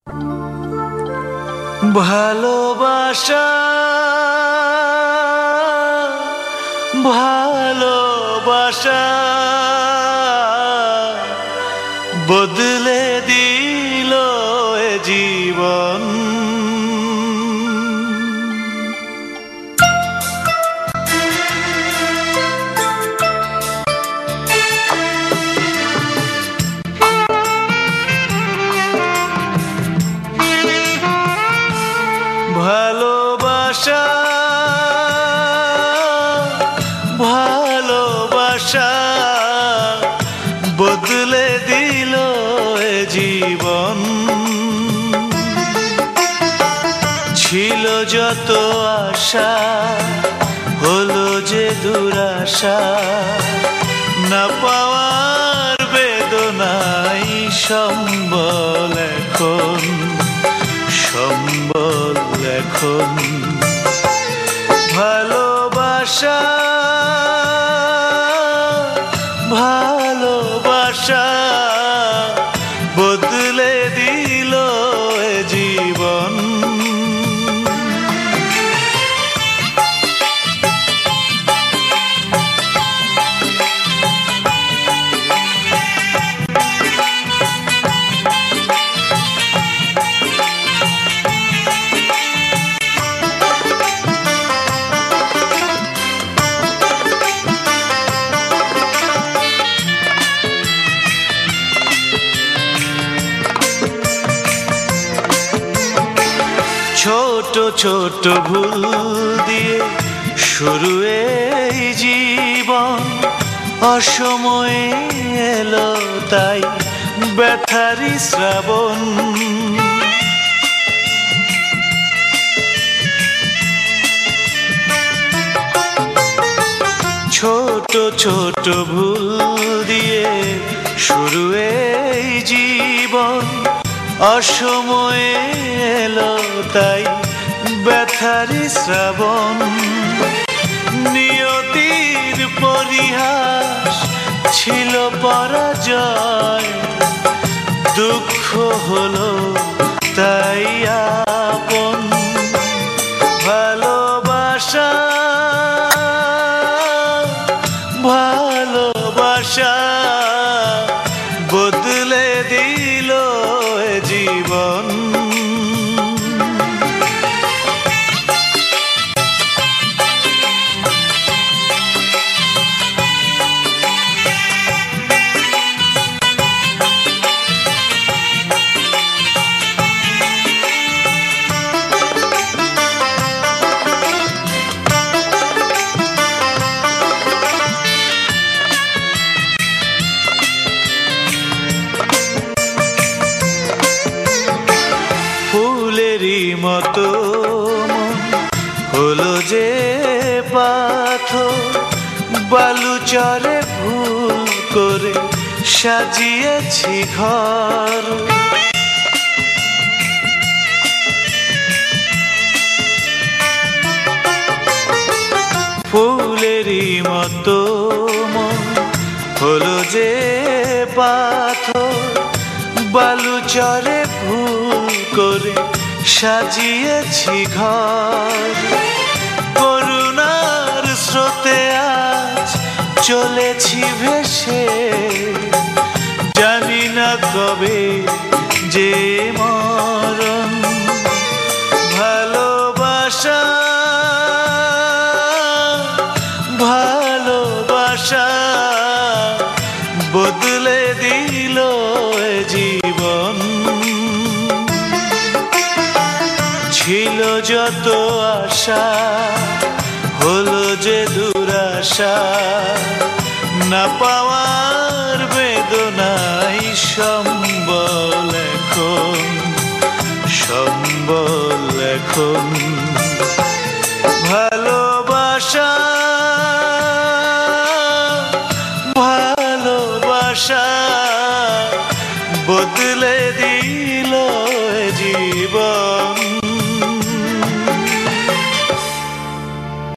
ভালোবাসা ভালোবাসা বদলে দিল এ জীবন। ভালোবাসা ভালোবাসা বদলে দিল এ জীবন। ছিল যত আশা হলো যে দুরাশা, না পাওয়ার বেদনাই সম্বল এখন, সম্বল এখন। ভালোবাসা ভালোবাসা বদলে দিল এ জীবন। ছোট ছোট ভুল দিয়ে শুরু এই জীবন, অসময়ে এলো তাই ব্যথারি শ্রাবণ। ছোট ছোট ভুল দিয়ে শুরু এই জীবন, অসময়ে এলো তাই ব্যথারি শ্রাবণ। নিয়তির পরিহাস ছিল পরাজয়, দুঃখ হলো তাই আপন। ভালোবাসা ভালোবাসা বদলে দিল এ জীবন। ফুলেরই মতো মন হলো যে পাথর, বালুচরে ভুল করে সাজিয়েছি ঘর। ফুলেরই মতো মন হলো যে পাথর, বালুচরে ভুল করে সাজিয়েছি ঘর। করুণার স্রোতে আজ চলেছি ভেসে, জানি না কবে যে মরণ। ভালোবাসা ভালোবাসা বদলে দিল এ জীবন। ছিল যত আশা হলো যে দুরাশা, না পাওয়ার বেদনাই সম্বল এখন, সম্বল এখন। ভালোবাসা ভালোবাসা বদলে